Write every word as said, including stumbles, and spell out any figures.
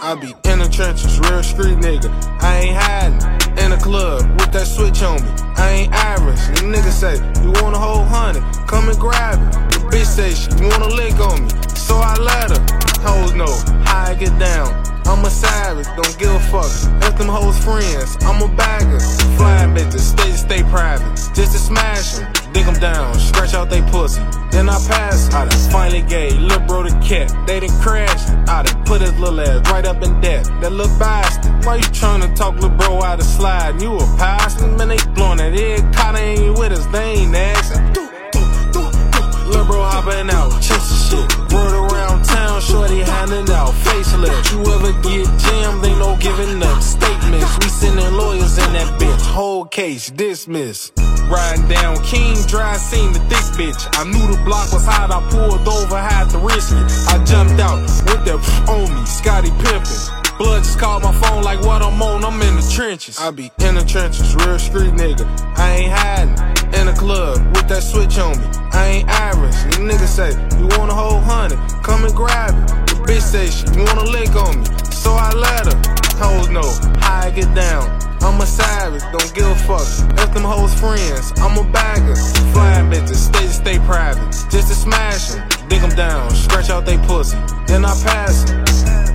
I be in the trenches, real street nigga. I ain't hiding in the club with that switch on me. I ain't average. The nigga say, you want a whole hundred? Come and grab it. The bitch say she wanna lick on me, so I let her. Hoes know how I get down. I'm a savage, don't give a fuck if them hoes friends. I'm a bagger, fly bitches, stay stay private, just to smash them, dig them down, scratch out they pussy. Then I pass, I done finally gave lil' bro the cat. They done crashed, I done put his little ass right up in debt. That little bastard, why you tryna talk lil' bro out of slide? You a pastor, man, they blowin' that egg, Cotta ain't with us, they ain't asking. Lil' bro hoppin' out, chase the shit, word around town, shorty handing out facelift. You ever get jammed, ain't no giving up statements. We sending lawyers in that bitch, whole case dismissed. Riding down King Drive, seen the thick bitch. I knew the block was hot, I pulled over, had to risk it. I jumped out with that on me, Scotty pimpin'. Blood just called my phone like what I'm on, I'm in the trenches. I be in the trenches, real street nigga. I ain't hiding in the club with that switch on me. I ain't average. The nigga say, you want a whole hundred? Come and grab it. The bitch say she wanna lick on me, so I let her. Hoes know how I get down. I'm a savage, don't give a fuck if them hoes friends. I'm a bagger, fly bitches, stay stay private, just to smash them, dig them down, scratch out they pussy. Then I pass them.